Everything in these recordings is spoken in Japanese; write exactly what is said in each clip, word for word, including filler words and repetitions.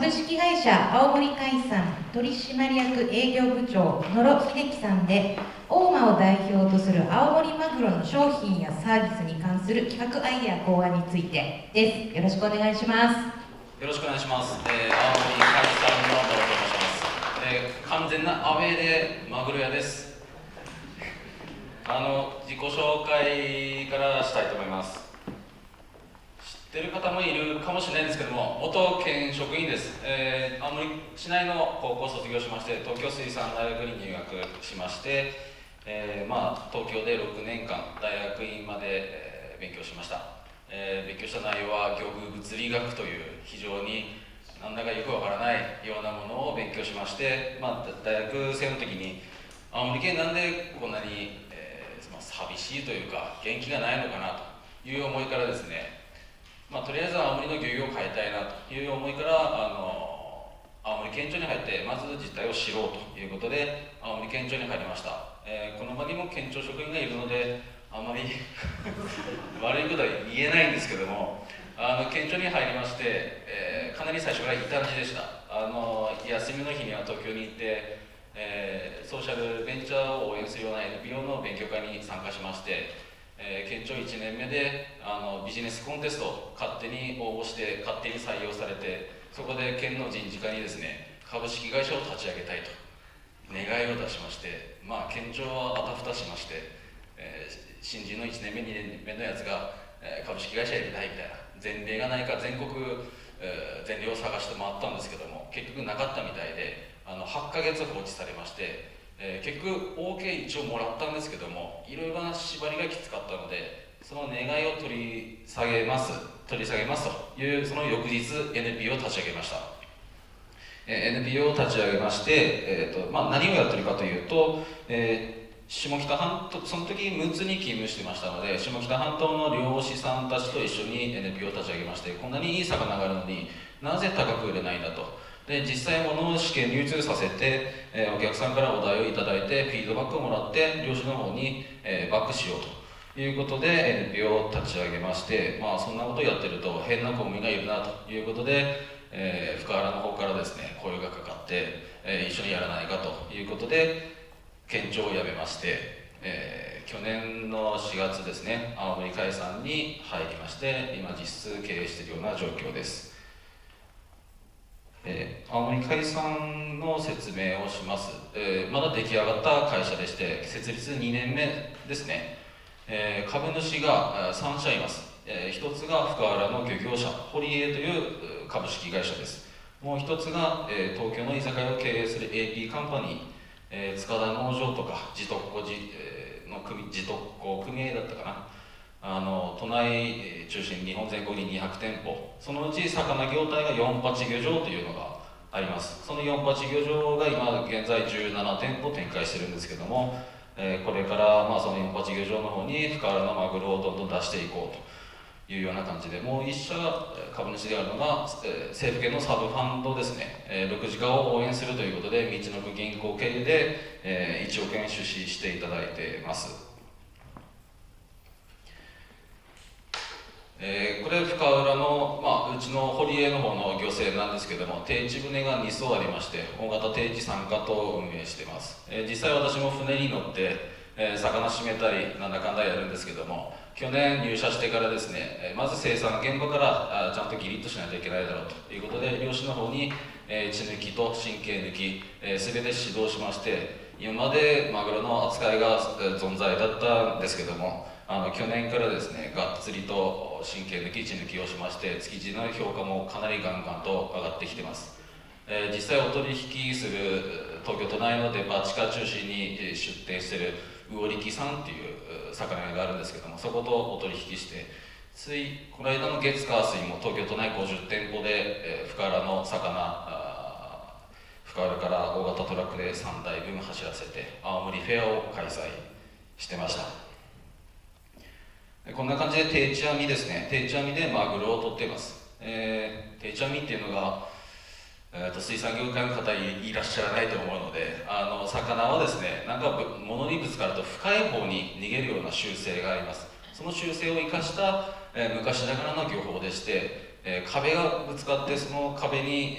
株式会社青森海産取締役営業部長野呂秀樹さんで、大間を代表とする青森マグロの商品やサービスに関する企画アイデア考案についてです。よろしくお願いします。 よろしくお願いします。えー、青森海産の野呂と申します。えー、完全なアウェーでマグロ屋です。あの自己紹介からしたいと思います。知ってる方もいるかもしれないんですけども、元県職員です。えー、青森市内の高校を卒業しまして、東京水産大学に入学しまして、えーまあ、東京でろくねんかん大学院まで、えー、勉強しました。えー、勉強した内容は漁具物理学という非常になんだかよくわからないようなものを勉強しまして、まあ、大学生の時に青森県なんでこんなに、えーまあ、寂しいというか元気がないのかなという思いからですね、まあ、とりあえず青森の漁業を変えたいなという思いからあの青森県庁に入ってまず実態を知ろうということで青森県庁に入りました。えー、この場にも県庁職員がいるのであまり悪いことは言えないんですけども、あの県庁に入りまして、えー、かなり最初から異端児でした。あの休みの日には東京に行って、えー、ソーシャルベンチャーを応援するような エヌピーオー の勉強会に参加しまして、えー、県庁いちねんめであのビジネスコンテスト勝手に応募して勝手に採用されて、そこで県の人事課にですね株式会社を立ち上げたいと願いを出しまして、まあ県庁はあたふたしまして、えー、新人のいちねんめにねんめのやつが、えー、株式会社やりたいみたいな前例がないか全国、えー、前例を探して回ったんですけども結局なかったみたいで、あのはっかげつ放置されまして、えー、結局 オーケー 一応もらったんですけどもいろいろな縛りがきつかったので、その願いを取り下げます取り下げますというその翌日 エヌピーオー を立ち上げました。えー、エヌピーオー を立ち上げまして、えーとまあ、何をやってるかというと、えー下北半島、その時陸奥に勤務してましたので、下北半島の漁師さんたちと一緒に エヌピーオー を立ち上げまして、こんなにいい魚があるのになぜ高く売れないんだと。で実際物を試験流通させて、えー、お客さんからお題をいただいてフィードバックをもらって漁師の方に、えー、バックしようということで エヌピーオー を立ち上げまして、まあ、そんなことをやってると変な公務員がいるなということで、えー、深原の方からですね声がかかって、えー、一緒にやらないかということで県庁を辞めまして、えー、去年のしがつですね青森海産に入りまして今実質経営しているような状況です。えー、青森海産の説明をします。えー、まだ出来上がった会社でして設立にねんめですね。えー、株主がさんしゃいます。えー、ひとつが深原の漁業者堀江という株式会社です。もうひとつが、えー、東京の居酒屋を経営する エーピー カンパニー、えー、塚田農場とか自特工じ、えー、の組自特工組合だったかな、あの都内中心に日本全国ににひゃくてんぽ、そのうち魚業態がよん八漁場というのがあります。そのよん八漁場が今現在じゅうななてんぽ展開してるんですけども、えー、これから、まあ、そのよん八漁場の方に深原のマグロをどんどん出していこうというような感じで、もう一社株主であるのが、えー、政府系のサブファンドですね、えー、緑地化を応援するということで道のく銀行経由で、えー、いちおくえん出資していただいています。えー、これ深浦の、まあ、うちの堀江の方の漁船なんですけども、定置船がにそうありまして大型定置参加と運営しています。えー、実際私も船に乗って、えー、魚締めたりなんだかんだやるんですけども、去年入社してからですね、えー、まず生産現場からあちゃんとギリッとしないといけないだろうということで漁師の方に、えー、血抜きと神経抜き、えー、全て指導しまして、今までマグロの扱いが、えー、存在だったんですけども、あの去年からですねがっつりと神経抜き血抜きをしまして、築地の評価もかなりガンガンと上がってきてます。えー、実際お取引する東京都内のデパ地下中心に出店している魚力さんっていう魚屋があるんですけども、そことお取引して、ついこの間の月火水も東京都内ごじゅってんぽで、えー、深原の魚深原から大型トラックでさんだいぶん走らせて青森フェアを開催してました。こんな感じで定置網ですね、定置網でマグロを取っています。えー、定置網っていうのが、えー、と水産業界の方いらっしゃらないと思うので、あの魚はですねなんか物にぶつかると深い方に逃げるような習性があります。その習性を生かした、えー、昔ながらの漁法でして、えー、壁がぶつかってその壁に、えー、深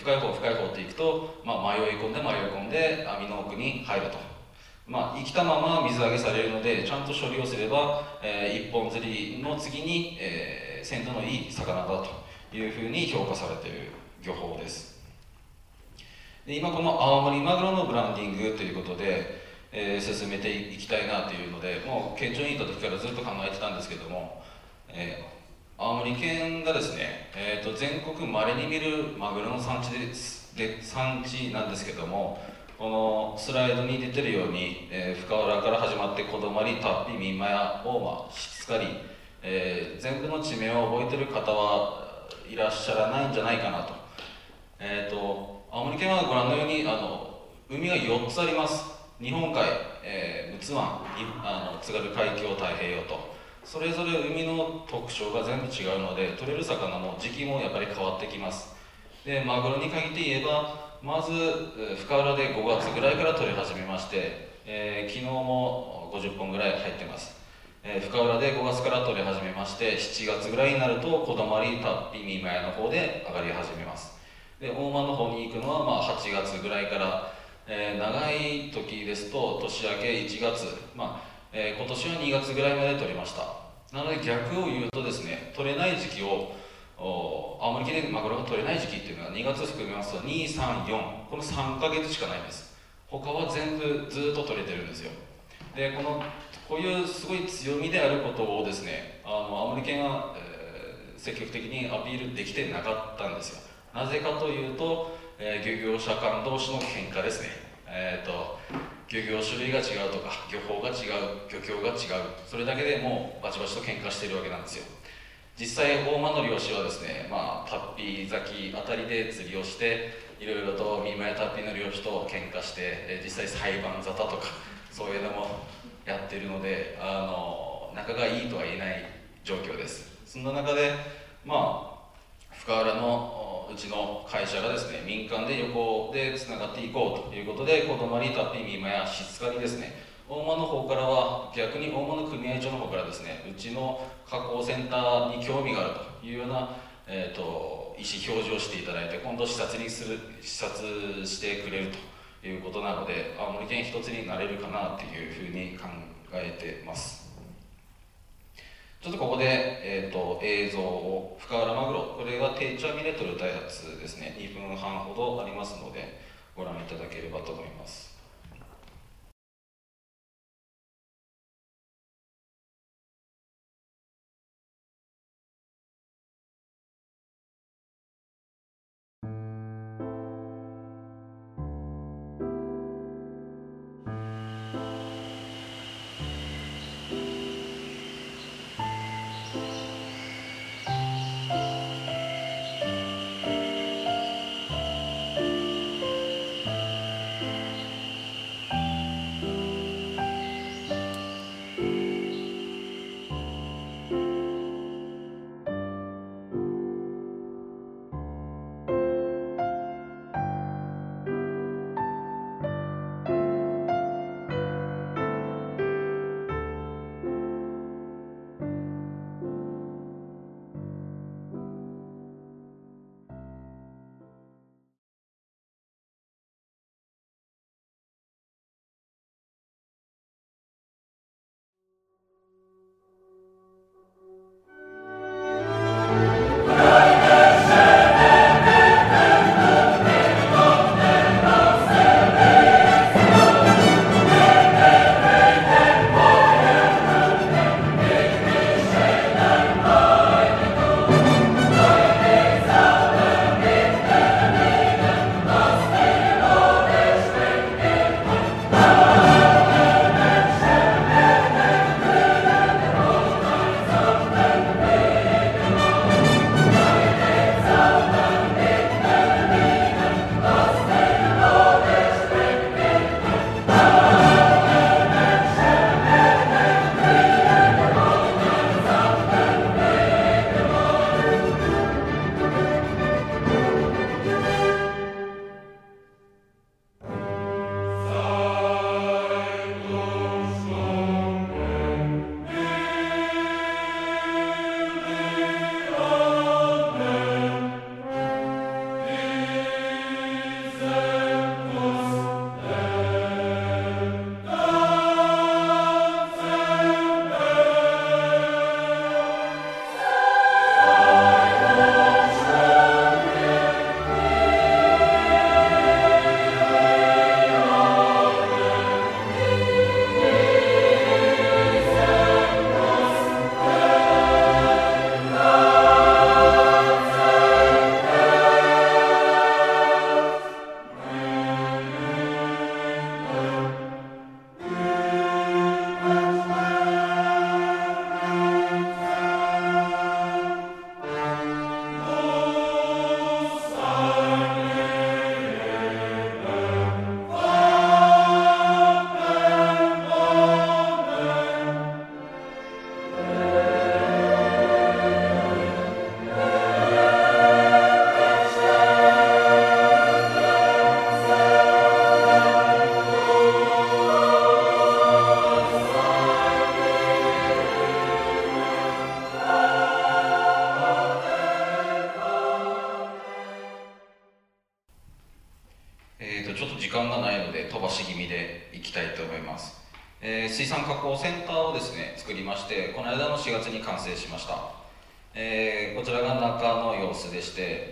深い方深い方っていくと、まあ、迷い込んで迷い込んで網の奥に入ると、まあ、生きたまま水揚げされるのでちゃんと処理をすれば、えー、一本釣りの次に、えー、鮮度のいい魚だというふうに評価されている漁法です。で今この青森マグロのブランディングということで、えー、進めていきたいなというので、もう県庁にいた時からずっと考えてたんですけども、えー、青森県がですね、えー、と全国まれに見るマグロの産地でで産地なんですけども、このスライドに出てるように、えー、深浦から始まって小泊、タッピ、ミンマや大間、質狩り、えー、全部の地名を覚えてる方はいらっしゃらないんじゃないかなと。えー、と青森県はご覧のようにあの海がよっつあります。日本海、えー、陸奥湾、あの津軽海峡太平洋と、それぞれ海の特徴が全部違うので、取れる魚も時期もやっぱり変わってきます。でマグロに限って言えば、まず深浦でごがつぐらいから取り始めまして、えー、昨日もごじゅっぽんぐらい入ってます。えー、深浦でごがつから取り始めまして、しちがつぐらいになると小泊、タッピ、ミンマヤの方で上がり始めます。で大間の方に行くのはまあはちがつぐらいから、えー、長い時ですと年明けいちがつ、まあえー、今年はにがつぐらいまで取りました。なので逆を言うとですね、取れない時期を青森県でマグロが取れない時期っていうのはにがつ含めますとに、さん、よん、このさんかげつしかないんです。他は全部ずっと取れてるんですよ。でこのこういうすごい強みであることをですね、あの青森県は、えー、積極的にアピールできてなかったんですよ。なぜかというと、えー、漁業者間同士の喧嘩ですね。えーと漁業種類が違うとか漁法が違う、漁協が違う、それだけでもうバチバチと喧嘩しているわけなんですよ。実際大間の漁師はですね、まあ、タッピ崎あたりで釣りをしていろいろとミンマやタッピの漁師と喧嘩して、えー、実際裁判沙汰とかそういうのもやっているので、あの仲がいいとは言えない状況です。そんな中で、まあ、深浦のうちの会社がですね、民間で横でつながっていこうということで、小泊、タッピ、ミンマや質狩りですね、大間の方からは逆に大間の組合長の方からですね、うちの加工センターに興味があるというような、えー、と意思表示をしていただいて、今度視察にする視察してくれるということなので、青森県一つになれるかなというふうに考えてます。ちょっとここで、えー、と映像を、深浦マグロ、これが定置網で撮れたやつですね、にふんはんほどありますのでご覧いただければと思います。 ばし気味でいきたいと思います。えー、水産加工センターをですね作りまして、この間のしがつに完成しました。えー、こちらが中の様子でして、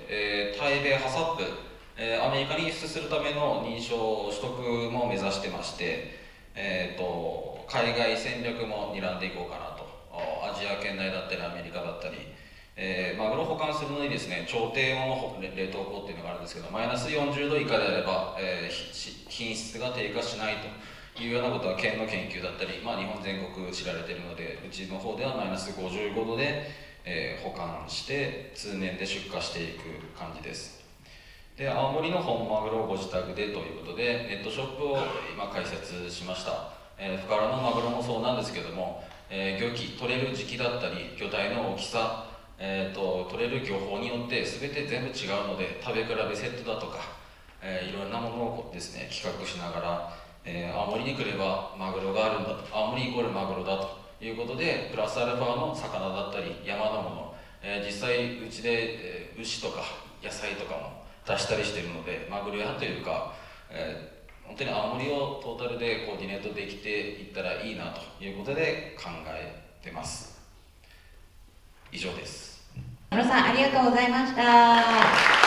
えー、対米ハサップ、えー、アメリカに輸出するための認証取得も目指してまして、えー、と海外戦略も睨んでいこうかなと。アジア圏内だったりアメリカだったり、えー、マグロを保管するのにですね、超低温の冷凍庫っていうのがあるんですけど、マイナスよんじゅうど以下であれば、えー、品質が低下しないというようなことは県の研究だったり、まあ、日本全国知られているので、うちの方ではマイナスごじゅうごどで、えー、保管して通年で出荷していく感じです。で、青森の本マグロをご自宅でということでネットショップを今開設しました。えー、深浦のマグロもそうなんですけども、えー、漁期、取れる時期だったり魚体の大きさ、えー、と取れる漁法によって全て全部違うので、食べ比べセットだとか、えー、いろんなものをですね企画しながら、えー、青森に来ればマグロがあるんだと、青森イコールマグロだということで、プラスアルファの魚だったり山のもの、えー、実際うちで、えー、牛とか野菜とかも出したりしているので、マグロ屋というか、えー本当に青森をトータルでコーディネートできていったらいいなということで考えてます。以上です。 野呂さん、ありがとうございました。